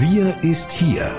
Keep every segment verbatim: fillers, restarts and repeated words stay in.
Wir ist hier.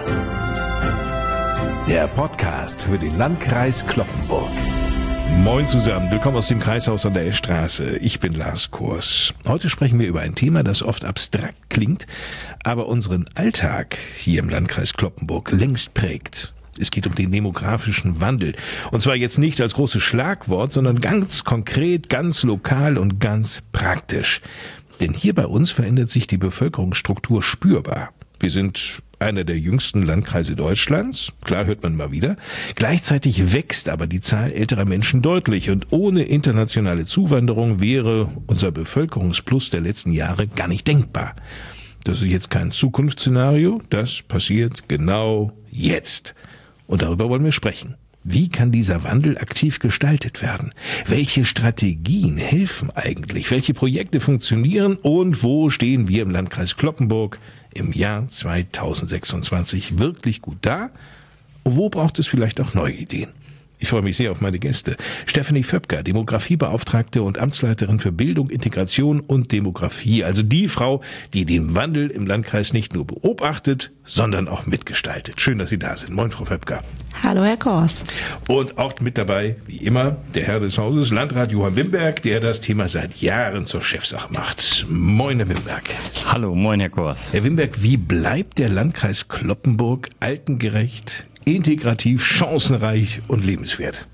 Der Podcast für den Landkreis Cloppenburg. Moin zusammen, willkommen aus dem Kreishaus an der Eschstraße. Ich bin Lars Kurs. Heute sprechen wir über ein Thema, das oft abstrakt klingt, aber unseren Alltag hier im Landkreis Cloppenburg längst prägt. Es geht um den demografischen Wandel. Und zwar jetzt nicht als großes Schlagwort, sondern ganz konkret, ganz lokal und ganz praktisch. Denn hier bei uns verändert sich die Bevölkerungsstruktur spürbar. Wir sind einer der jüngsten Landkreise Deutschlands, klar hört man mal wieder. Gleichzeitig wächst aber die Zahl älterer Menschen deutlich und ohne internationale Zuwanderung wäre unser Bevölkerungsplus der letzten Jahre gar nicht denkbar. Das ist jetzt kein Zukunftsszenario, das passiert genau jetzt. Und darüber wollen wir sprechen. Wie kann dieser Wandel aktiv gestaltet werden? Welche Strategien helfen eigentlich? Welche Projekte funktionieren? Und wo stehen wir im Landkreis Cloppenburg im Jahr zweitausendsechsundzwanzig wirklich gut da? Und wo braucht es vielleicht auch neue Ideen? Ich freue mich sehr auf meine Gäste. Stefanie Föpker, Demografiebeauftragte und Amtsleiterin für Bildung, Integration und Demografie. Also die Frau, die den Wandel im Landkreis nicht nur beobachtet, sondern auch mitgestaltet. Schön, dass Sie da sind. Moin, Frau Föpker. Hallo, Herr Kors. Und auch mit dabei, wie immer, der Herr des Hauses, Landrat Johann Wimberg, der das Thema seit Jahren zur Chefsache macht. Moin, Herr Wimberg. Hallo, moin, Herr Kors. Herr Wimberg, wie bleibt der Landkreis Cloppenburg altengerecht, integrativ, chancenreich und lebenswert?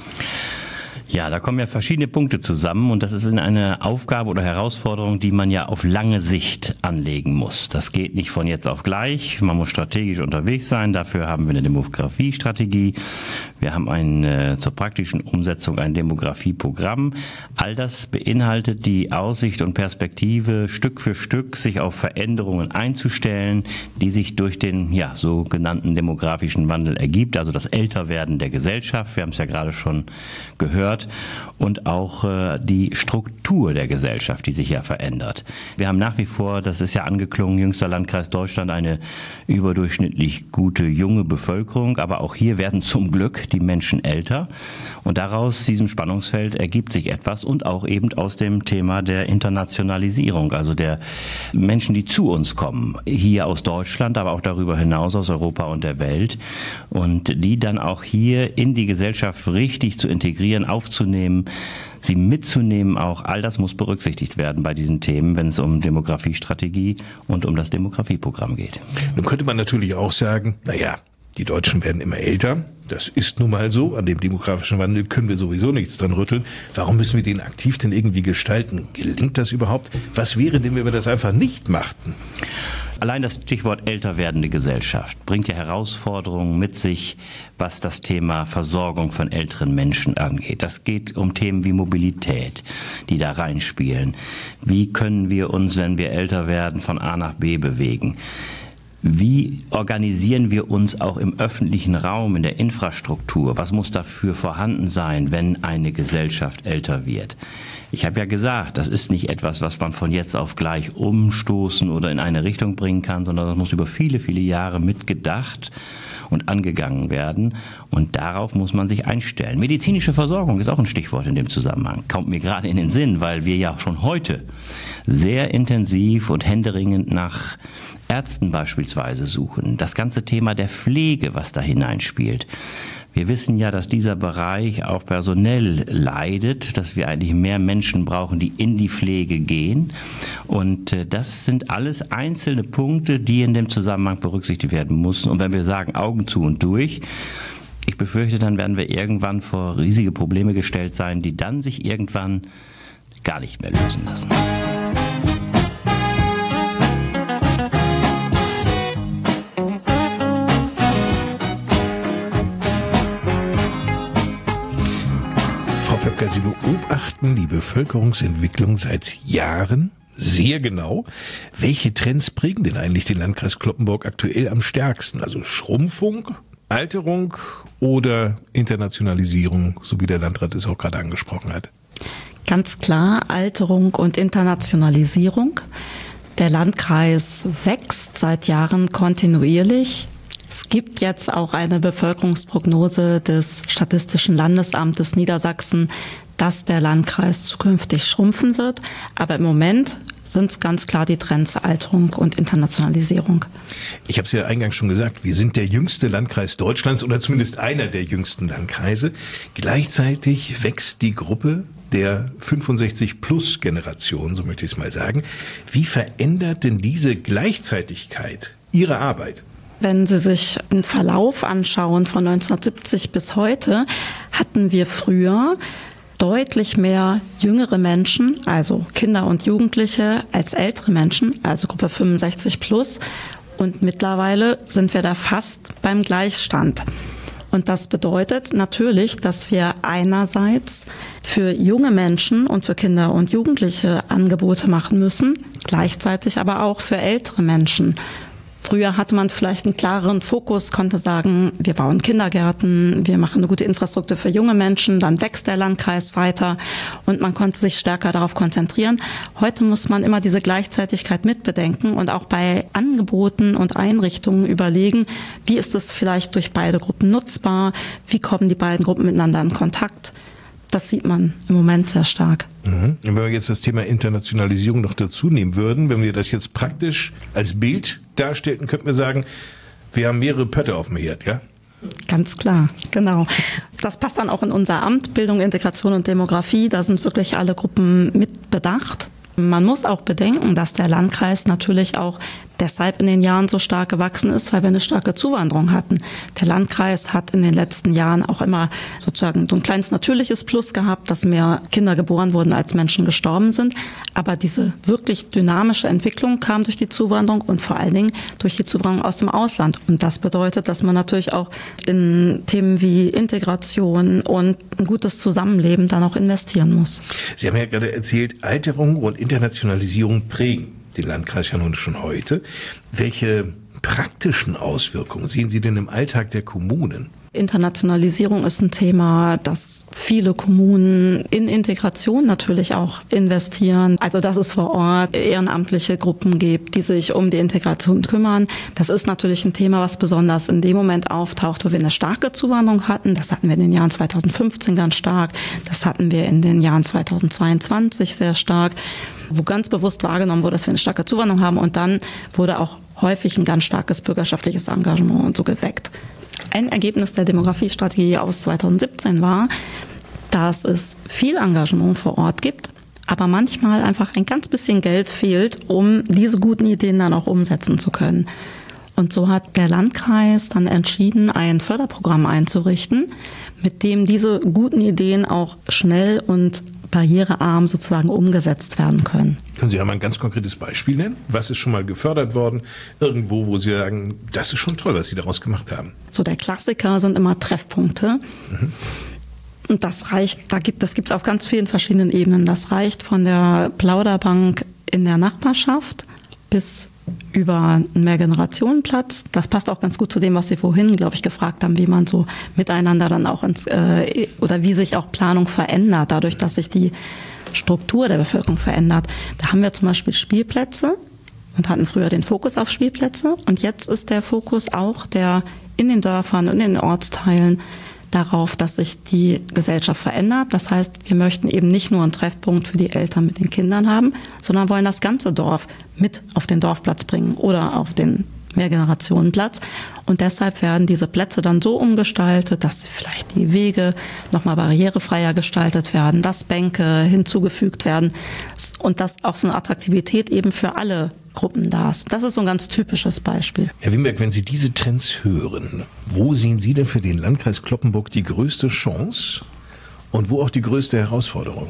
Ja, da kommen ja verschiedene Punkte zusammen und das ist eine Aufgabe oder Herausforderung, die man ja auf lange Sicht anlegen muss. Das geht nicht von jetzt auf gleich, man muss strategisch unterwegs sein, dafür haben wir eine Demografiestrategie, wir haben ein, äh, zur praktischen Umsetzung ein Demografieprogramm. All das beinhaltet die Aussicht und Perspektive, Stück für Stück sich auf Veränderungen einzustellen, die sich durch den ja, sogenannten demografischen Wandel ergibt, also das Älterwerden der Gesellschaft, wir haben es ja gerade schon gehört, und auch äh, die Struktur der Gesellschaft, die sich ja verändert. Wir haben nach wie vor, das ist ja angeklungen, jüngster Landkreis Deutschland, eine überdurchschnittlich gute junge Bevölkerung, aber auch hier werden zum Glück die Menschen älter und daraus, diesem Spannungsfeld, ergibt sich etwas und auch eben aus dem Thema der Internationalisierung, also der Menschen, die zu uns kommen, hier aus Deutschland, aber auch darüber hinaus aus Europa und der Welt und die dann auch hier in die Gesellschaft richtig zu integrieren, aufzunehmen, sie mitzunehmen auch. All das muss berücksichtigt werden bei diesen Themen, wenn es um Demografiestrategie und um das Demografieprogramm geht. Nun könnte man natürlich auch sagen, naja, die Deutschen werden immer älter. Das ist nun mal so. An dem demografischen Wandel können wir sowieso nichts dran rütteln. Warum müssen wir den aktiv denn irgendwie gestalten? Gelingt das überhaupt? Was wäre denn, wenn wir das einfach nicht machten? Allein das Stichwort älter werdende Gesellschaft bringt ja Herausforderungen mit sich, was das Thema Versorgung von älteren Menschen angeht. Das geht um Themen wie Mobilität, die da reinspielen. Wie können wir uns, wenn wir älter werden, von A nach B bewegen? Wie organisieren wir uns auch im öffentlichen Raum, in der Infrastruktur? Was muss dafür vorhanden sein, wenn eine Gesellschaft älter wird? Ich habe ja gesagt, das ist nicht etwas, was man von jetzt auf gleich umstoßen oder in eine Richtung bringen kann, sondern das muss über viele, viele Jahre mitgedacht und angegangen werden. Und darauf muss man sich einstellen. Medizinische Versorgung ist auch ein Stichwort in dem Zusammenhang. Kommt mir gerade in den Sinn, weil wir ja schon heute sehr intensiv und händeringend nach Ärzten beispielsweise suchen. Das ganze Thema der Pflege, was da hineinspielt. Wir wissen ja, dass dieser Bereich auch personell leidet, dass wir eigentlich mehr Menschen brauchen, die in die Pflege gehen. Und das sind alles einzelne Punkte, die in dem Zusammenhang berücksichtigt werden müssen. Und wenn wir sagen Augen zu und durch, ich befürchte, dann werden wir irgendwann vor riesige Probleme gestellt sein, die dann sich irgendwann gar nicht mehr lösen lassen. Sie beobachten die Bevölkerungsentwicklung seit Jahren sehr genau. Welche Trends prägen denn eigentlich den Landkreis Cloppenburg aktuell am stärksten? Also Schrumpfung, Alterung oder Internationalisierung, so wie der Landrat es auch gerade angesprochen hat? Ganz klar, Alterung und Internationalisierung. Der Landkreis wächst seit Jahren kontinuierlich. Es gibt jetzt auch eine Bevölkerungsprognose des Statistischen Landesamtes Niedersachsen, dass der Landkreis zukünftig schrumpfen wird. Aber im Moment sind es ganz klar die Trends Alterung und Internationalisierung. Ich habe es ja eingangs schon gesagt, wir sind der jüngste Landkreis Deutschlands oder zumindest einer der jüngsten Landkreise. Gleichzeitig wächst die Gruppe der fünfundsechzig-Plus-Generation, so möchte ich es mal sagen. Wie verändert denn diese Gleichzeitigkeit Ihre Arbeit? Wenn Sie sich einen Verlauf anschauen von neunzehnhundertsiebzig bis heute, hatten wir früher deutlich mehr jüngere Menschen, also Kinder und Jugendliche, als ältere Menschen, also Gruppe fünfundsechzig plus. Und mittlerweile sind wir da fast beim Gleichstand. Und das bedeutet natürlich, dass wir einerseits für junge Menschen und für Kinder und Jugendliche Angebote machen müssen, gleichzeitig aber auch für ältere Menschen. Früher hatte man vielleicht einen klareren Fokus, konnte sagen, wir bauen Kindergärten, wir machen eine gute Infrastruktur für junge Menschen, dann wächst der Landkreis weiter und man konnte sich stärker darauf konzentrieren. Heute muss man immer diese Gleichzeitigkeit mitbedenken und auch bei Angeboten und Einrichtungen überlegen, wie ist es vielleicht durch beide Gruppen nutzbar, wie kommen die beiden Gruppen miteinander in Kontakt. Das sieht man im Moment sehr stark. Mhm. Wenn wir jetzt das Thema Internationalisierung noch dazu nehmen würden, wenn wir das jetzt praktisch als Bild darstellten, könnten wir sagen, wir haben mehrere Pötte auf dem Herd, ja? Ganz klar, genau. Das passt dann auch in unser Amt, Bildung, Integration und Demografie. Da sind wirklich alle Gruppen mit bedacht. Man muss auch bedenken, dass der Landkreis natürlich auch deshalb in den Jahren so stark gewachsen ist, weil wir eine starke Zuwanderung hatten. Der Landkreis hat in den letzten Jahren auch immer sozusagen so ein kleines natürliches Plus gehabt, dass mehr Kinder geboren wurden, als Menschen gestorben sind. Aber diese wirklich dynamische Entwicklung kam durch die Zuwanderung und vor allen Dingen durch die Zuwanderung aus dem Ausland. Und das bedeutet, dass man natürlich auch in Themen wie Integration und ein gutes Zusammenleben dann auch investieren muss. Sie haben ja gerade erzählt, Alterung und Internationalisierung prägen den Landkreis ja nun schon heute. Welche praktischen Auswirkungen sehen Sie denn im Alltag der Kommunen? Internationalisierung ist ein Thema, das viele Kommunen in Integration natürlich auch investieren. Also dass es vor Ort ehrenamtliche Gruppen gibt, die sich um die Integration kümmern. Das ist natürlich ein Thema, was besonders in dem Moment auftaucht, wo wir eine starke Zuwanderung hatten. Das hatten wir in den Jahren zweitausendfünfzehn ganz stark. Das hatten wir in den Jahren zweitausendzweiundzwanzig sehr stark, wo ganz bewusst wahrgenommen wurde, dass wir eine starke Zuwanderung haben. Und dann wurde auch häufig ein ganz starkes bürgerschaftliches Engagement und so geweckt. Ein Ergebnis der Demografiestrategie aus zweitausendsiebzehn war, dass es viel Engagement vor Ort gibt, aber manchmal einfach ein ganz bisschen Geld fehlt, um diese guten Ideen dann auch umsetzen zu können. Und so hat der Landkreis dann entschieden, ein Förderprogramm einzurichten, mit dem diese guten Ideen auch schnell und barrierearm sozusagen umgesetzt werden können. Können Sie da mal ein ganz konkretes Beispiel nennen? Was ist schon mal gefördert worden? Irgendwo, wo Sie sagen, das ist schon toll, was Sie daraus gemacht haben. So der Klassiker sind immer Treffpunkte. Mhm. Und das reicht, da gibt, das gibt es auf ganz vielen verschiedenen Ebenen. Das reicht von der Plauderbank in der Nachbarschaft bis über einen Mehrgenerationenplatz. Das passt auch ganz gut zu dem, was Sie vorhin, glaube ich, gefragt haben, wie man so miteinander dann auch ins, äh, oder wie sich auch Planung verändert, dadurch, dass sich die Struktur der Bevölkerung verändert. Da haben wir zum Beispiel Spielplätze und hatten früher den Fokus auf Spielplätze. Und jetzt ist der Fokus auch der in den Dörfern und in den Ortsteilen darauf, dass sich die Gesellschaft verändert. Das heißt, wir möchten eben nicht nur einen Treffpunkt für die Eltern mit den Kindern haben, sondern wollen das ganze Dorf mit auf den Dorfplatz bringen oder auf den Mehrgenerationenplatz. Und deshalb werden diese Plätze dann so umgestaltet, dass vielleicht die Wege nochmal barrierefreier gestaltet werden, dass Bänke hinzugefügt werden und dass auch so eine Attraktivität eben für alle Gruppen da ist. Das ist so ein ganz typisches Beispiel. Herr Wimberg, wenn Sie diese Trends hören, wo sehen Sie denn für den Landkreis Cloppenburg die größte Chance und wo auch die größte Herausforderung?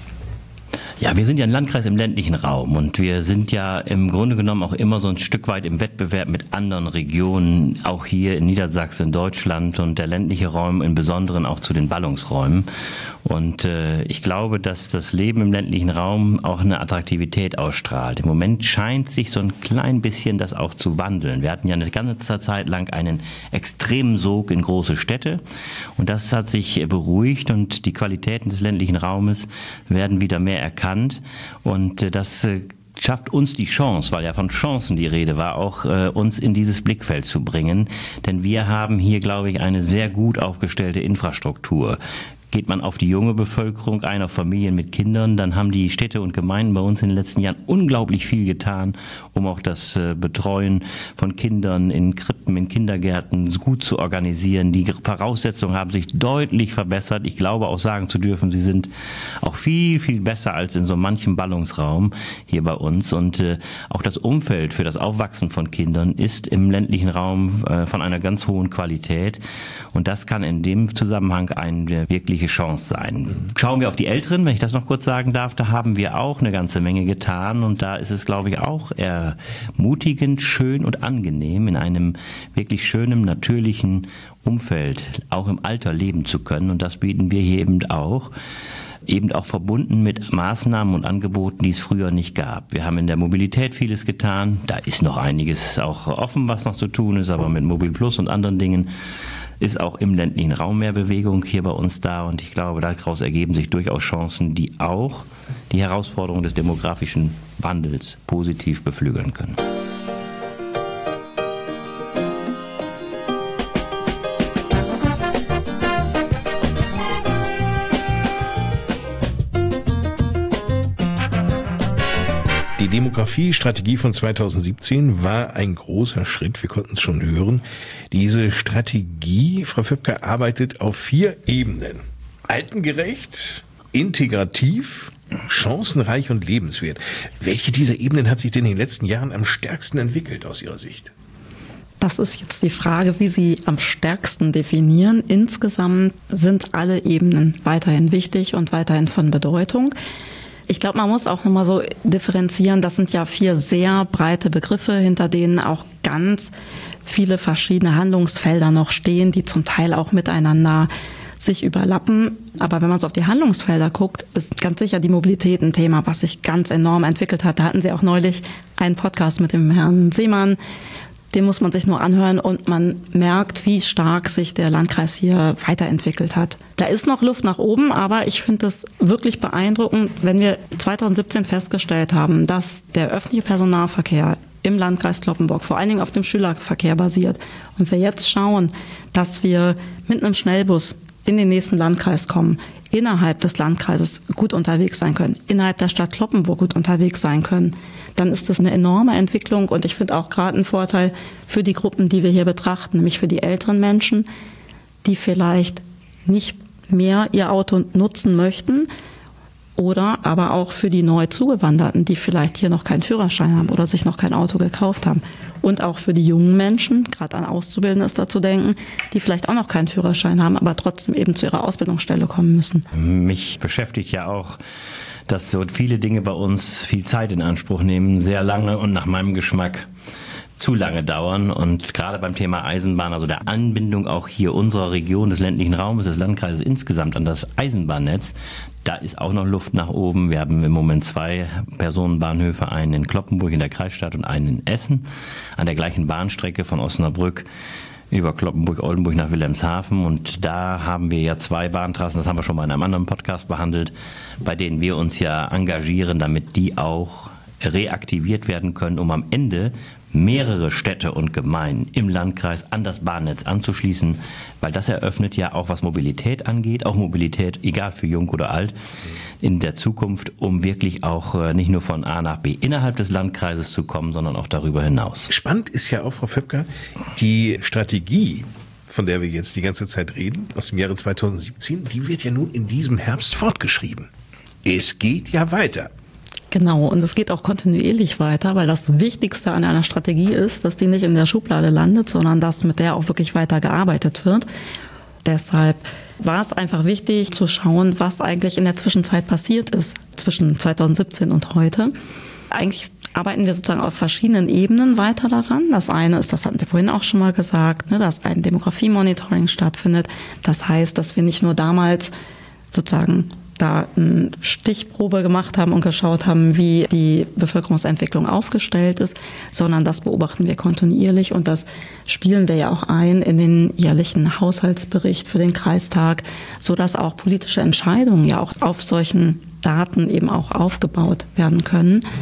Ja, wir sind ja ein Landkreis im ländlichen Raum und wir sind ja im Grunde genommen auch immer so ein Stück weit im Wettbewerb mit anderen Regionen, auch hier in Niedersachsen, in Deutschland und der ländliche Raum im Besonderen auch zu den Ballungsräumen. Und äh, ich glaube, dass das Leben im ländlichen Raum auch eine Attraktivität ausstrahlt. Im Moment scheint sich so ein klein bisschen das auch zu wandeln. Wir hatten ja eine ganze Zeit lang einen extremen Sog in große Städte und das hat sich beruhigt und die Qualitäten des ländlichen Raumes werden wieder mehr erkannt. Und äh, das äh, schafft uns die Chance, weil ja von Chancen die Rede war, auch äh, uns in dieses Blickfeld zu bringen. Denn wir haben hier, glaube ich, eine sehr gut aufgestellte Infrastruktur. Geht man auf die junge Bevölkerung ein, auf Familien mit Kindern, dann haben die Städte und Gemeinden bei uns in den letzten Jahren unglaublich viel getan, um auch das Betreuen von Kindern in Krippen, in Kindergärten gut zu organisieren. Die Voraussetzungen haben sich deutlich verbessert. Ich glaube auch sagen zu dürfen, sie sind auch viel, viel besser als in so manchem Ballungsraum hier bei uns. Und äh, auch das Umfeld für das Aufwachsen von Kindern ist im ländlichen Raum äh, von einer ganz hohen Qualität. Und das kann in dem Zusammenhang eine wirkliche Chance sein. Schauen wir auf die Älteren, wenn ich das noch kurz sagen darf, da haben wir auch eine ganze Menge getan. Und da ist es, glaube ich, auch ermutigend, schön und angenehm, in einem wirklich schönen, natürlichen Umfeld auch im Alter leben zu können. Und das bieten wir hier eben auch. Eben auch verbunden mit Maßnahmen und Angeboten, die es früher nicht gab. Wir haben in der Mobilität vieles getan. Da ist noch einiges auch offen, was noch zu tun ist, aber mit Mobil Plus und anderen Dingen ist auch im ländlichen Raum mehr Bewegung hier bei uns da. Und ich glaube, daraus ergeben sich durchaus Chancen, die auch die Herausforderung des demografischen Wandels positiv beflügeln können. Die Demografie-Strategie von zweitausendsiebzehn war ein großer Schritt, wir konnten es schon hören. Diese Strategie, Frau Föpker, arbeitet auf vier Ebenen. Altengerecht, integrativ, chancenreich und lebenswert. Welche dieser Ebenen hat sich denn in den letzten Jahren am stärksten entwickelt aus Ihrer Sicht? Das ist jetzt die Frage, wie Sie am stärksten definieren. Insgesamt sind alle Ebenen weiterhin wichtig und weiterhin von Bedeutung. Ich glaube, man muss auch nochmal so differenzieren, das sind ja vier sehr breite Begriffe, hinter denen auch ganz viele verschiedene Handlungsfelder noch stehen, die zum Teil auch miteinander sich überlappen. Aber wenn man so auf die Handlungsfelder guckt, ist ganz sicher die Mobilität ein Thema, was sich ganz enorm entwickelt hat. Da hatten Sie auch neulich einen Podcast mit dem Herrn Seemann. Den muss man sich nur anhören und man merkt, wie stark sich der Landkreis hier weiterentwickelt hat. Da ist noch Luft nach oben, aber ich finde es wirklich beeindruckend, wenn wir zweitausendsiebzehn festgestellt haben, dass der öffentliche Personennahverkehr im Landkreis Cloppenburg vor allen Dingen auf dem Schülerverkehr basiert. Und wir jetzt schauen, dass wir mit einem Schnellbus in den nächsten Landkreis kommen, innerhalb des Landkreises gut unterwegs sein können, innerhalb der Stadt Cloppenburg gut unterwegs sein können, dann ist das eine enorme Entwicklung und ich finde auch gerade einen Vorteil für die Gruppen, die wir hier betrachten, nämlich für die älteren Menschen, die vielleicht nicht mehr ihr Auto nutzen möchten oder aber auch für die neu Zugewanderten, die vielleicht hier noch keinen Führerschein haben oder sich noch kein Auto gekauft haben. Und auch für die jungen Menschen, gerade an Auszubildende ist da zu denken, die vielleicht auch noch keinen Führerschein haben, aber trotzdem eben zu ihrer Ausbildungsstelle kommen müssen. Mich beschäftigt ja auch, dass so viele Dinge bei uns viel Zeit in Anspruch nehmen, sehr lange und nach meinem Geschmack zu lange dauern. Und gerade beim Thema Eisenbahn, also der Anbindung auch hier unserer Region, des ländlichen Raumes, des Landkreises insgesamt an das Eisenbahnnetz, da ist auch noch Luft nach oben. Wir haben im Moment zwei Personenbahnhöfe, einen in Cloppenburg in der Kreisstadt und einen in Essen, an der gleichen Bahnstrecke von Osnabrück über Cloppenburg-Oldenburg nach Wilhelmshaven. Und da haben wir ja zwei Bahntrassen, das haben wir schon mal in einem anderen Podcast behandelt, bei denen wir uns ja engagieren, damit die auch reaktiviert werden können, um am Ende mehrere Städte und Gemeinden im Landkreis an das Bahnnetz anzuschließen, weil das eröffnet ja auch, was Mobilität angeht, auch Mobilität, egal für jung oder alt, in der Zukunft, um wirklich auch nicht nur von A nach B innerhalb des Landkreises zu kommen, sondern auch darüber hinaus. Spannend ist ja auch, Frau Föpker, die Strategie, von der wir jetzt die ganze Zeit reden, aus dem Jahre zweitausendsiebzehn, die wird ja nun in diesem Herbst fortgeschrieben. Es geht ja weiter. Genau, und es geht auch kontinuierlich weiter, weil das Wichtigste an einer Strategie ist, dass die nicht in der Schublade landet, sondern dass mit der auch wirklich weiter gearbeitet wird. Deshalb war es einfach wichtig zu schauen, was eigentlich in der Zwischenzeit passiert ist, zwischen zweitausendsiebzehn und heute. Eigentlich arbeiten wir sozusagen auf verschiedenen Ebenen weiter daran. Das eine ist, das hatten Sie vorhin auch schon mal gesagt, ne, dass ein Demografie-Monitoring stattfindet. Das heißt, dass wir nicht nur damals sozusagen da eine Stichprobe gemacht haben und geschaut haben, wie die Bevölkerungsentwicklung aufgestellt ist, sondern das beobachten wir kontinuierlich und das spielen wir ja auch ein in den jährlichen Haushaltsbericht für den Kreistag, sodass auch politische Entscheidungen ja auch auf solchen Daten eben auch aufgebaut werden können.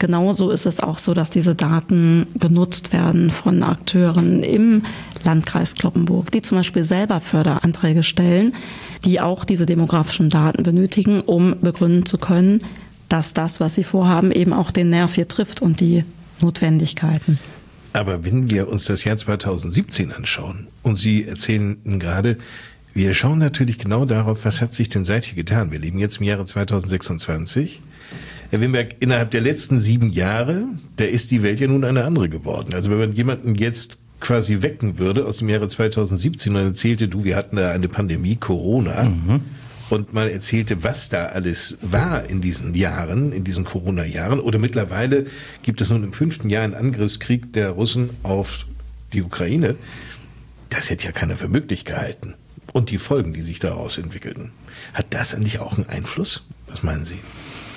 genauso ist es auch so, dass diese Daten genutzt werden von Akteuren im Landkreis Cloppenburg, die zum Beispiel selber Förderanträge stellen, die auch diese demografischen Daten benötigen, um begründen zu können, dass das, was sie vorhaben, eben auch den Nerv hier trifft und die Notwendigkeiten. Aber wenn wir uns das Jahr zweitausendsiebzehn anschauen und Sie erzählen gerade, wir schauen natürlich genau darauf, was hat sich denn seither getan. Wir leben jetzt im Jahre zweitausendsechsundzwanzig. Herr Wimberg, innerhalb der letzten sieben Jahre, da ist die Welt ja nun eine andere geworden. Also wenn man jemanden jetzt quasi wecken würde aus dem Jahre zweitausendsiebzehn und erzählte, du, wir hatten da eine Pandemie, Corona, mhm. und mal erzählte, was da alles war in diesen Jahren, in diesen Corona-Jahren, oder mittlerweile gibt es nun im fünften Jahr einen Angriffskrieg der Russen auf die Ukraine, das hätte ja keiner für möglich gehalten. Und die Folgen, die sich daraus entwickelten. Hat das eigentlich auch einen Einfluss? Was meinen Sie?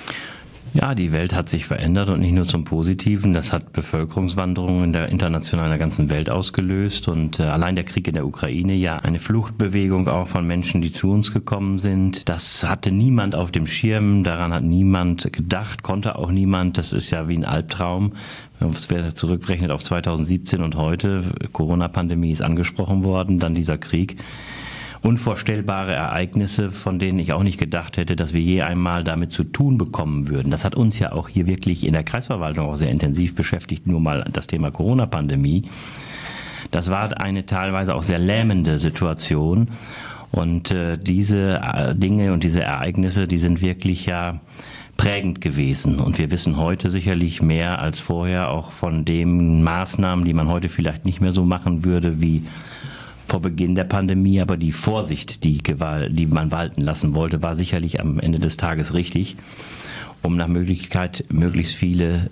Ja, die Welt hat sich verändert und nicht nur zum Positiven. Das hat Bevölkerungswanderungen in der internationalen der ganzen Welt ausgelöst und äh, allein der Krieg in der Ukraine ja eine Fluchtbewegung auch von Menschen, die zu uns gekommen sind. Das hatte niemand auf dem Schirm, daran hat niemand gedacht, konnte auch niemand. Das ist ja wie ein Albtraum. Wer zurückrechnet auf zweitausendsiebzehn und heute, Corona-Pandemie ist angesprochen worden, dann dieser Krieg. Unvorstellbare Ereignisse, von denen ich auch nicht gedacht hätte, dass wir je einmal damit zu tun bekommen würden. Das hat uns ja auch hier wirklich in der Kreisverwaltung auch sehr intensiv beschäftigt, nur mal das Thema Corona-Pandemie. Das war eine teilweise auch sehr lähmende Situation und äh, diese äh, Dinge und diese Ereignisse, die sind wirklich ja prägend gewesen und wir wissen heute sicherlich mehr als vorher auch von den Maßnahmen, die man heute vielleicht nicht mehr so machen würde, wie vor Beginn der Pandemie, aber die Vorsicht, die Gewalt, die man walten lassen wollte, war sicherlich am Ende des Tages richtig, um nach Möglichkeit möglichst viele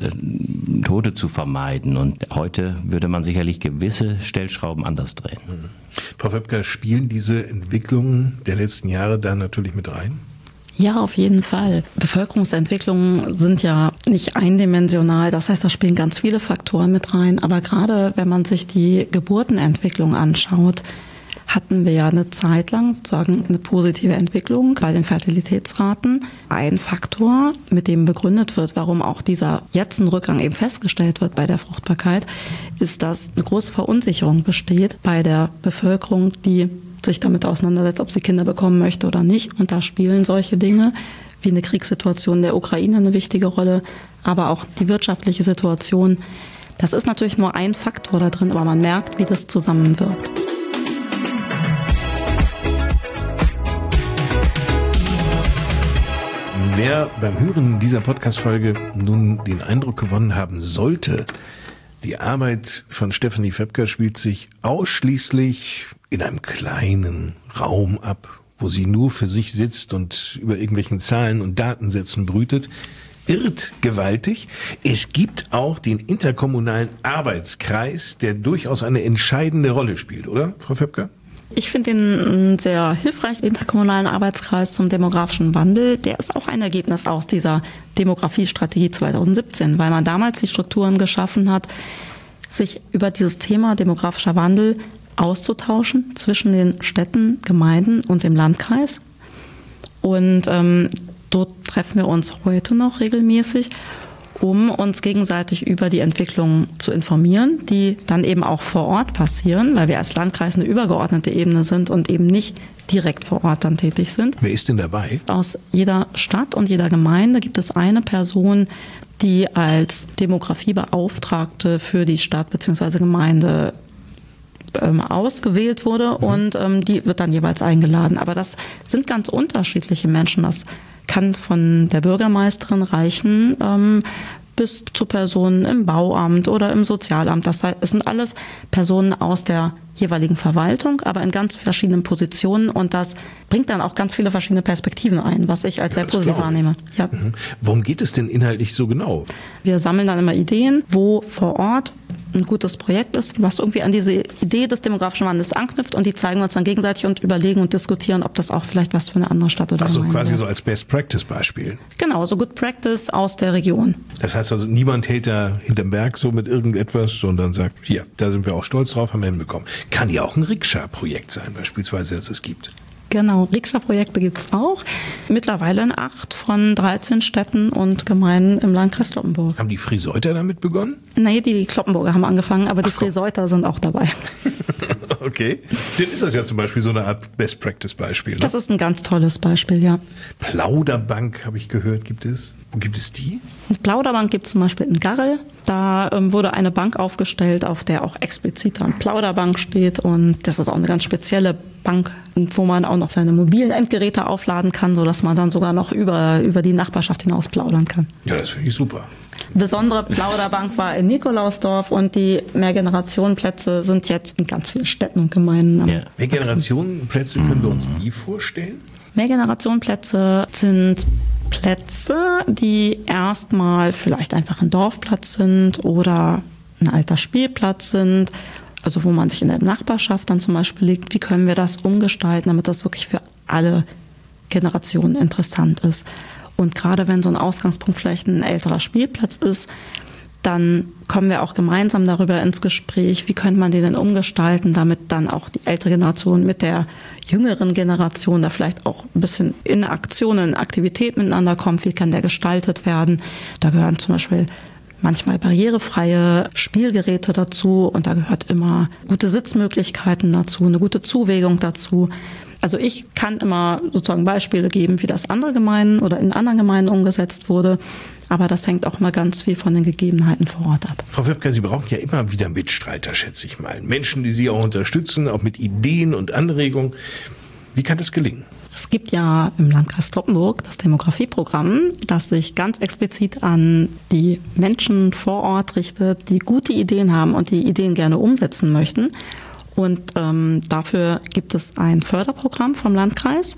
äh, Tote zu vermeiden. Und heute würde man sicherlich gewisse Stellschrauben anders drehen. Mhm. Frau Wöpker, spielen diese Entwicklungen der letzten Jahre da natürlich mit rein? Ja, auf jeden Fall. Bevölkerungsentwicklungen sind ja nicht eindimensional. Das heißt, da spielen ganz viele Faktoren mit rein. Aber gerade wenn man sich die Geburtenentwicklung anschaut, hatten wir ja eine Zeit lang sozusagen eine positive Entwicklung bei den Fertilitätsraten. Ein Faktor, mit dem begründet wird, warum auch dieser jetzt ein Rückgang eben festgestellt wird bei der Fruchtbarkeit, ist, dass eine große Verunsicherung besteht bei der Bevölkerung, die sich damit auseinandersetzt, ob sie Kinder bekommen möchte oder nicht. Und da spielen solche Dinge wie eine Kriegssituation in der Ukraine eine wichtige Rolle, aber auch die wirtschaftliche Situation. Das ist natürlich nur ein Faktor da drin, aber man merkt, wie das zusammenwirkt. Wer beim Hören dieser Podcast-Folge nun den Eindruck gewonnen haben sollte, die Arbeit von Stefanie Wöpker spielt sich ausschließlich in einem kleinen Raum ab, wo sie nur für sich sitzt und über irgendwelchen Zahlen und Datensätzen brütet, irrt gewaltig. Es gibt auch den interkommunalen Arbeitskreis, der durchaus eine entscheidende Rolle spielt, oder, Frau Wöpker? Ich finde den sehr hilfreich, den interkommunalen Arbeitskreis zum demografischen Wandel. Der ist auch ein Ergebnis aus dieser Demografiestrategie zweitausendsiebzehn, weil man damals die Strukturen geschaffen hat, sich über dieses Thema demografischer Wandel auszutauschen zwischen den Städten, Gemeinden und dem Landkreis. Und ähm, dort treffen wir uns heute noch regelmäßig, um uns gegenseitig über die Entwicklungen zu informieren, die dann eben auch vor Ort passieren, weil wir als Landkreis eine übergeordnete Ebene sind und eben nicht direkt vor Ort dann tätig sind. Wer ist denn dabei? Aus jeder Stadt und jeder Gemeinde gibt es eine Person, die als Demografiebeauftragte für die Stadt bzw. Gemeinde ähm, ausgewählt wurde, mhm. und ähm, die wird dann jeweils eingeladen. Aber das sind ganz unterschiedliche Menschen. Das kann von der Bürgermeisterin reichen ähm, bis zu Personen im Bauamt oder im Sozialamt. Das heißt, es sind alles Personen aus der jeweiligen Verwaltung, aber in ganz verschiedenen Positionen, und das bringt dann auch ganz viele verschiedene Perspektiven ein, was ich als ja, sehr positiv wahrnehme. Ja. Mhm. Worum geht es denn inhaltlich so genau? Wir sammeln dann immer Ideen, wo vor Ort ein gutes Projekt ist, was irgendwie an diese Idee des demografischen Wandels anknüpft, und die zeigen uns dann gegenseitig und überlegen und diskutieren, ob das auch vielleicht was für eine andere Stadt oder also Gemeinde quasi wäre. So als Best-Practice-Beispiel. Genau, so Good Practice aus der Region. Das heißt also, niemand hält da hinterm Berg so mit irgendetwas, sondern sagt, hier, da sind wir auch stolz drauf, haben wir hinbekommen. Kann ja auch ein Rikscha-Projekt sein, beispielsweise, das es gibt. Genau, Rikscha-Projekte gibt es auch. Mittlerweile in acht von dreizehn Städten und Gemeinden im Landkreis Cloppenburg. Haben die Frieseuter damit begonnen? Nee, die Cloppenburger haben angefangen, aber die Frieseuter sind auch dabei. Okay. Dann ist das ja zum Beispiel so eine Art Best-Practice-Beispiel. Ne? Das ist ein ganz tolles Beispiel, ja. Plauderbank, habe ich gehört, gibt es. Wo gibt es die? Eine Plauderbank gibt es zum Beispiel in Garrel. Da ähm, wurde eine Bank aufgestellt, auf der auch explizit dann Plauderbank steht. Und das ist auch eine ganz spezielle Bank, wo man auch noch seine mobilen Endgeräte aufladen kann, sodass man dann sogar noch über, über die Nachbarschaft hinaus plaudern kann. Ja, das finde ich super. Besondere Plauderbank war in Nikolausdorf und die Mehrgenerationenplätze sind jetzt in ganz vielen Städten und Gemeinden. Ja. Mehrgenerationenplätze können wir uns wie vorstellen? Mehrgenerationenplätze sind Plätze, die erstmal vielleicht einfach ein Dorfplatz sind oder ein alter Spielplatz sind, also wo man sich in der Nachbarschaft dann zum Beispiel liegt, wie können wir das umgestalten, damit das wirklich für alle Generationen interessant ist. Und gerade wenn so ein Ausgangspunkt vielleicht ein älterer Spielplatz ist, dann kommen wir auch gemeinsam darüber ins Gespräch, wie könnte man den denn umgestalten, damit dann auch die ältere Generation mit der jüngeren Generation da vielleicht auch ein bisschen in Aktion, in Aktivität miteinander kommt, wie kann der gestaltet werden. Da gehören zum Beispiel manchmal barrierefreie Spielgeräte dazu und da gehört immer gute Sitzmöglichkeiten dazu, eine gute Zuwägung dazu. Also ich kann immer sozusagen Beispiele geben, wie das andere Gemeinden oder in anderen Gemeinden umgesetzt wurde. Aber das hängt auch mal ganz viel von den Gegebenheiten vor Ort ab. Frau Wöpker, Sie brauchen ja immer wieder Mitstreiter, schätze ich mal. Menschen, die Sie auch unterstützen, auch mit Ideen und Anregungen. Wie kann das gelingen? Es gibt ja im Landkreis Cloppenburg das Demografieprogramm, das sich ganz explizit an die Menschen vor Ort richtet, die gute Ideen haben und die Ideen gerne umsetzen möchten. Und ähm, dafür gibt es ein Förderprogramm vom Landkreis,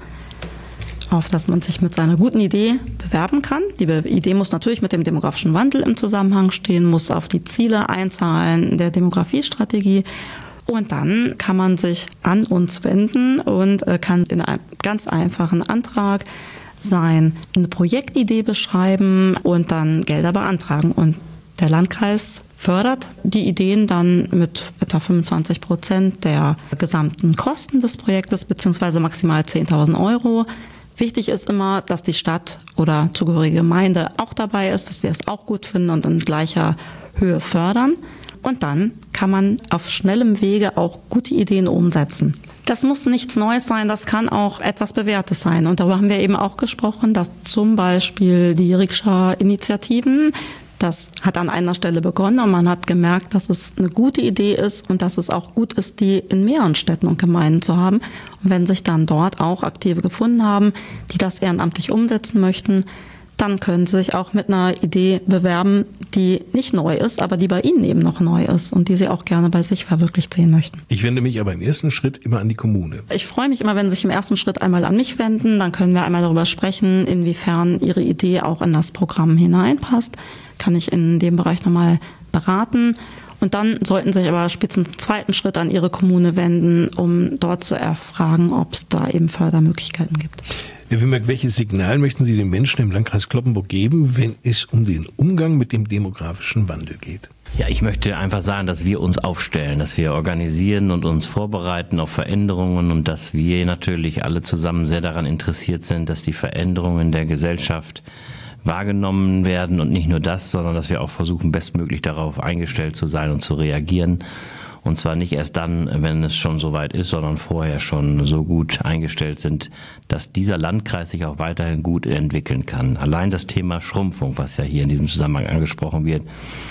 auf das man sich mit seiner guten Idee bewerben kann. Die Be- Idee muss natürlich mit dem demografischen Wandel im Zusammenhang stehen, muss auf die Ziele einzahlen der Demografiestrategie. Und dann kann man sich an uns wenden und äh, kann in einem ganz einfachen Antrag sein, eine Projektidee beschreiben und dann Gelder beantragen. Und der Landkreis fördert die Ideen dann mit etwa fünfundzwanzig Prozent der gesamten Kosten des Projektes, beziehungsweise maximal zehntausend Euro. Wichtig ist immer, dass die Stadt oder zugehörige Gemeinde auch dabei ist, dass die es auch gut finden und in gleicher Höhe fördern. Und dann kann man auf schnellem Wege auch gute Ideen umsetzen. Das muss nichts Neues sein, das kann auch etwas Bewährtes sein. Und darüber haben wir eben auch gesprochen, dass zum Beispiel die Rikscha-Initiativen, das hat an einer Stelle begonnen und man hat gemerkt, dass es eine gute Idee ist und dass es auch gut ist, die in mehreren Städten und Gemeinden zu haben. Und wenn sich dann dort auch Aktive gefunden haben, die das ehrenamtlich umsetzen möchten, dann können Sie sich auch mit einer Idee bewerben, die nicht neu ist, aber die bei Ihnen eben noch neu ist und die Sie auch gerne bei sich verwirklicht sehen möchten. Ich wende mich aber im ersten Schritt immer an die Kommune. Ich freue mich immer, wenn Sie sich im ersten Schritt einmal an mich wenden. Dann können wir einmal darüber sprechen, inwiefern Ihre Idee auch in das Programm hineinpasst. Kann ich in dem Bereich nochmal beraten. Und dann sollten Sie sich aber spätestens im zweiten Schritt an Ihre Kommune wenden, um dort zu erfragen, ob es da eben Fördermöglichkeiten gibt. Herr Wimberg, welches Signal möchten Sie den Menschen im Landkreis Cloppenburg geben, wenn es um den Umgang mit dem demografischen Wandel geht? Ja, ich möchte einfach sagen, dass wir uns aufstellen, dass wir organisieren und uns vorbereiten auf Veränderungen und dass wir natürlich alle zusammen sehr daran interessiert sind, dass die Veränderungen der Gesellschaft wahrgenommen werden und nicht nur das, sondern dass wir auch versuchen, bestmöglich darauf eingestellt zu sein und zu reagieren. Und zwar nicht erst dann, wenn es schon soweit ist, sondern vorher schon so gut eingestellt sind, dass dieser Landkreis sich auch weiterhin gut entwickeln kann. Allein das Thema Schrumpfung, was ja hier in diesem Zusammenhang angesprochen wird,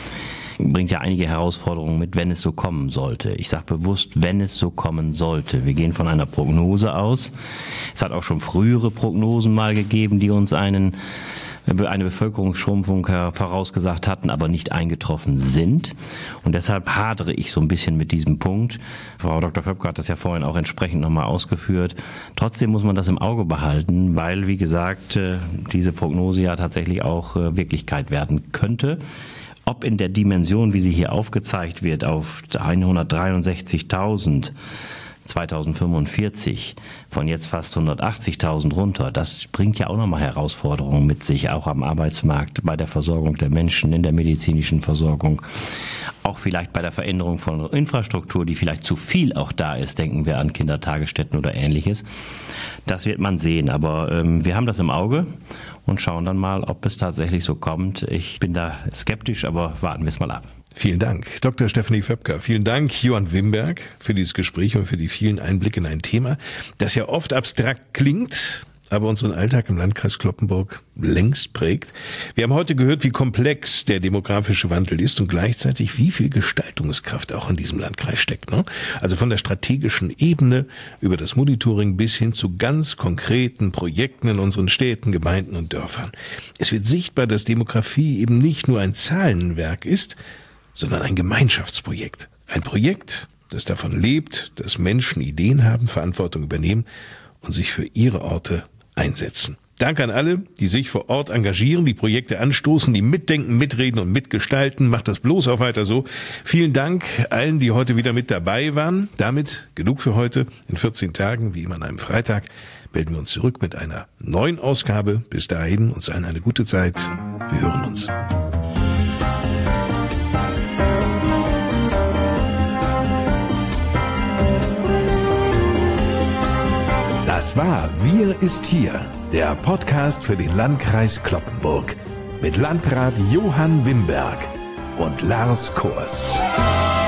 bringt ja einige Herausforderungen mit, wenn es so kommen sollte. Ich sage bewusst, wenn es so kommen sollte. Wir gehen von einer Prognose aus. Es hat auch schon frühere Prognosen mal gegeben, die uns einen eine Bevölkerungsschrumpfung vorausgesagt hatten, aber nicht eingetroffen sind. Und deshalb hadere ich so ein bisschen mit diesem Punkt. Frau Doktor Wöpker hat das ja vorhin auch entsprechend nochmal ausgeführt. Trotzdem muss man das im Auge behalten, weil, wie gesagt, diese Prognose ja tatsächlich auch Wirklichkeit werden könnte. Ob in der Dimension, wie sie hier aufgezeigt wird, auf hundertdreiundsechzigtausend, zweitausendfünfundvierzig von jetzt fast hundertachtzigtausend runter, das bringt ja auch nochmal Herausforderungen mit sich, auch am Arbeitsmarkt, bei der Versorgung der Menschen, in der medizinischen Versorgung, auch vielleicht bei der Veränderung von Infrastruktur, die vielleicht zu viel auch da ist, denken wir an Kindertagesstätten oder Ähnliches. Das wird man sehen, aber ähm, wir haben das im Auge und schauen dann mal, ob es tatsächlich so kommt. Ich bin da skeptisch, aber warten wir es mal ab. Vielen Dank, Doktor Stefanie Vöpker. Vielen Dank, Johann Wimberg, für dieses Gespräch und für die vielen Einblicke in ein Thema, das ja oft abstrakt klingt, aber unseren Alltag im Landkreis Cloppenburg längst prägt. Wir haben heute gehört, wie komplex der demografische Wandel ist und gleichzeitig wie viel Gestaltungskraft auch in diesem Landkreis steckt. Ne? Also von der strategischen Ebene über das Monitoring bis hin zu ganz konkreten Projekten in unseren Städten, Gemeinden und Dörfern. Es wird sichtbar, dass Demografie eben nicht nur ein Zahlenwerk ist, sondern ein Gemeinschaftsprojekt. Ein Projekt, das davon lebt, dass Menschen Ideen haben, Verantwortung übernehmen und sich für ihre Orte einsetzen. Danke an alle, die sich vor Ort engagieren, die Projekte anstoßen, die mitdenken, mitreden und mitgestalten. Macht das bloß auch weiter so. Vielen Dank allen, die heute wieder mit dabei waren. Damit genug für heute. In vierzehn Tagen, wie immer an einem Freitag, melden wir uns zurück mit einer neuen Ausgabe. Bis dahin, uns allen eine gute Zeit. Wir hören uns. Das war Wir ist hier, der Podcast für den Landkreis Cloppenburg mit Landrat Johann Wimberg und Lars Kors.